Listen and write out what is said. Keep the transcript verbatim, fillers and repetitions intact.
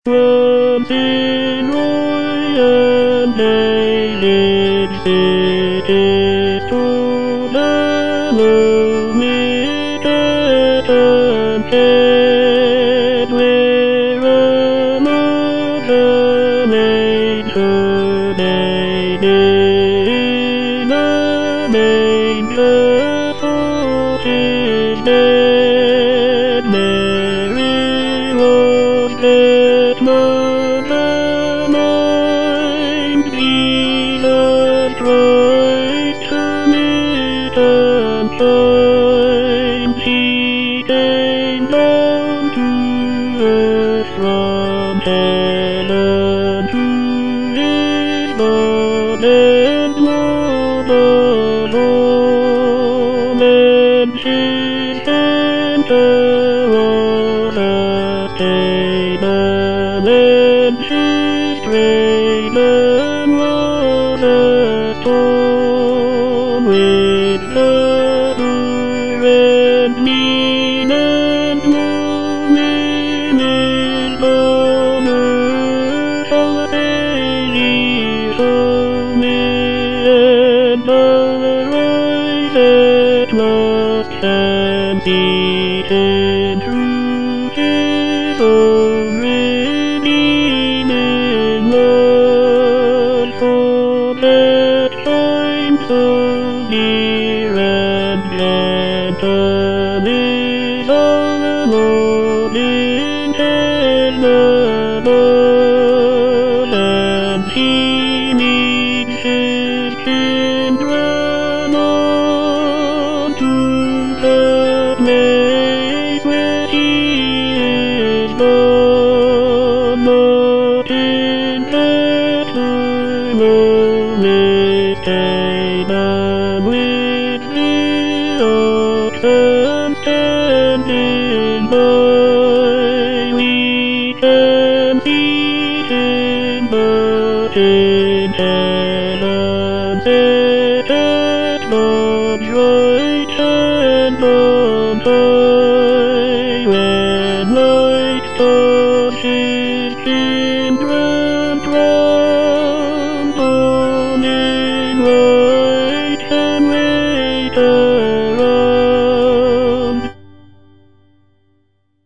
Once in Roy and David cities to the mid and shed where another nature they did a manger for his dead Mary was dead mother mine Jesus Christ to meet and shine he came down to earth from heaven to his God and mother home and his center on a table and his cradle was a stone with ladder and mean and moving his bonnet of daily home and otherwise at last can see him through his own redeeming blood for that time so dear and gentle is our Lord in heaven above, and he meets his children on to the place where he is gone, not in that lonely stable with the oxen stand.